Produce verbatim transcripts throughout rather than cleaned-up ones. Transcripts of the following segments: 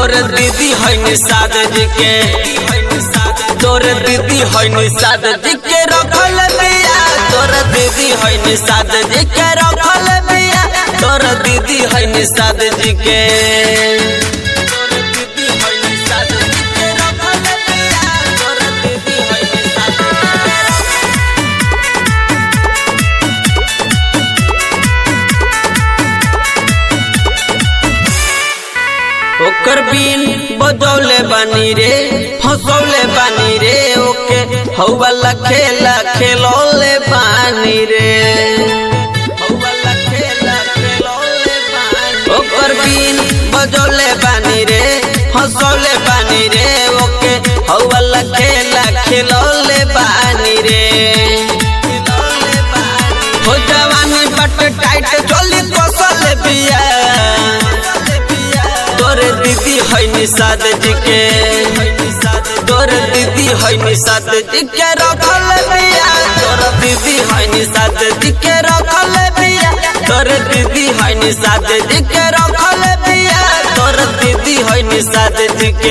तोर दीदी है निषाद जी के, तोर दीदी है निषाद जी के रखल बिया, तोर दीदी है निषाद जी के रखल बिया, तोर दीदी है निषाद जी के। ओकर बीन बजौले बानी रे, हंसौले बानी रे, ओके हौवाला खेला खेलौले बानी रे, हौवाला खेला खेलौले बानी। ओकर बीन बजौले बानी रे, हंसौले बानी रे, ओके हौवाला खेला खेलौले बानी रे। हो जवानी बट टाइट चली कसल बिया, तोर दीदी है निषाद जी के, तोर दीदी है निषाद जी के रखल बिया, तोर दीदी है निषाद जी के रखल बिया, तोर दीदी है निषाद जी के रखल बिया, तोर दीदी है निषाद जी के।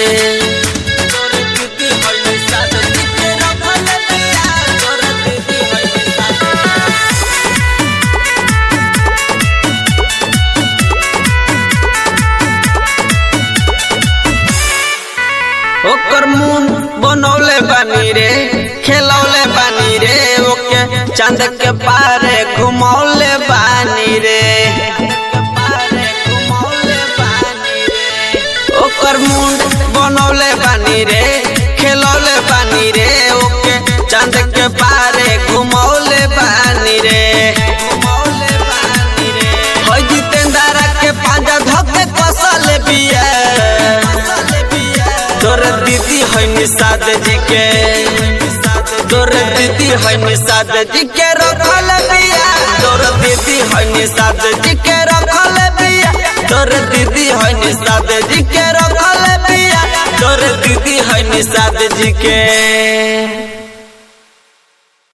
ओकर मुन बनौले बानी रे, खेलौले बानी रे, ओके चांद के पारे घुमौले बानी रे, ओकर मुन बनौले बानी रे, खेलौले बानी रे, ओके चांद के पारे घुमौले बानी रे। हो जितेंद्र के पांजा धके कसल बिया, तोर दीदी है निषाद जी के, तोर दीदी है निषाद जी के रखल बिया, तोर दीदी है निषाद जी के रखल बिया, तोर दीदी है निषाद जी के रखल बिया, तोर दीदी है निषाद जी के।